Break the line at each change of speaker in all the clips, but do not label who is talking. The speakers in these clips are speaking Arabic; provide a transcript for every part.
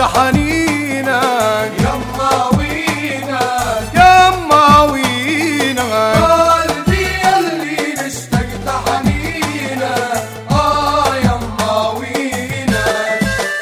حنينك
يما وينك
يما وينك
قلبي اللي اشتقت حنينك يما وينك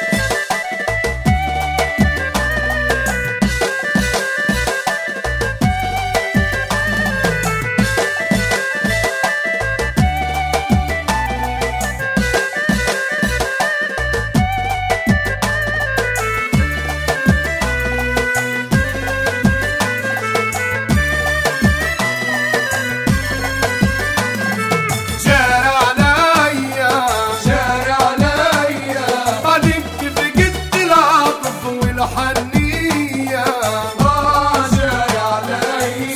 حنية
راجع علي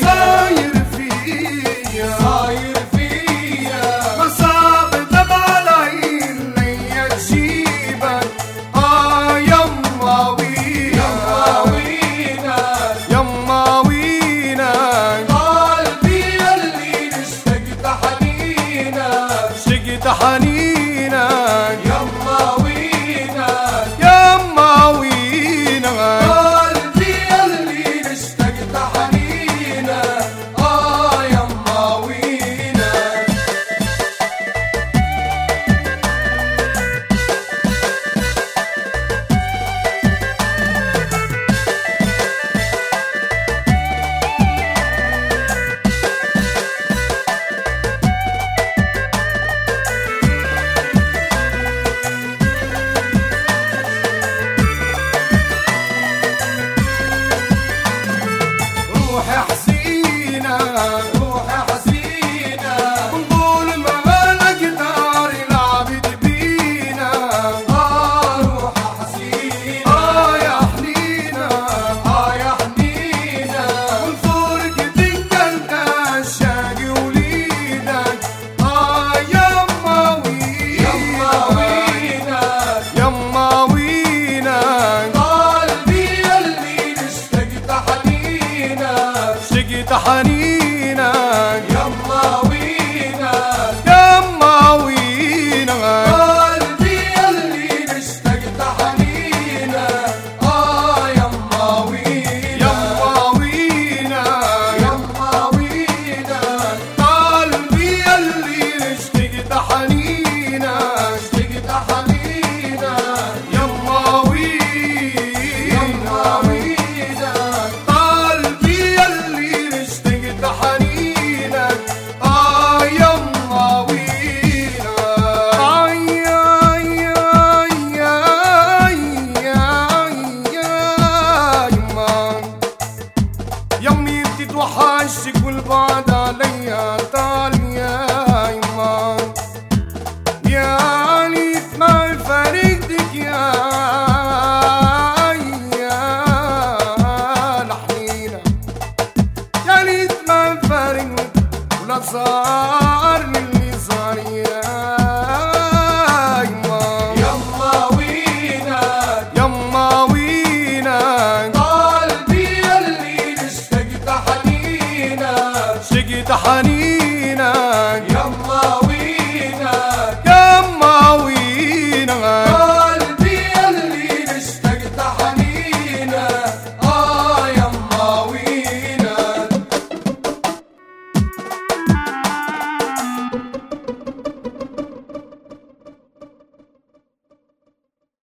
صاير فيا
مصاب دمع العين ليا تجيبك يما وينك يما وينك
قلبي اللي اشتقت حنينك
حنينك
يما وينك
يما وينك
قلبي اللي اشتقت حنينك يما وينك
روحي حزينة
روحي حزينة
ونقول ما نقدر العبد بينا
روحي حزينة
يا حنينة
يا حنينة
والفرق تنقل الشاقي وليدك يما وينك يما وينك
قلبي اللي اشتقت حنينك
حنينك
يما وينك
يما وينك
قلبي اللي اشتقت حنينك يما وينك
يما وينك
يما وينك
قلبي اللي اشتقت حنينك
اشتقت حنينك
يما
يما
وينك
وينك
قلبي اللي اشتقت حنينك يما وينك يمي بتتوحشك والبعد عليا طال يا يما يا ليت ما فرقتك يا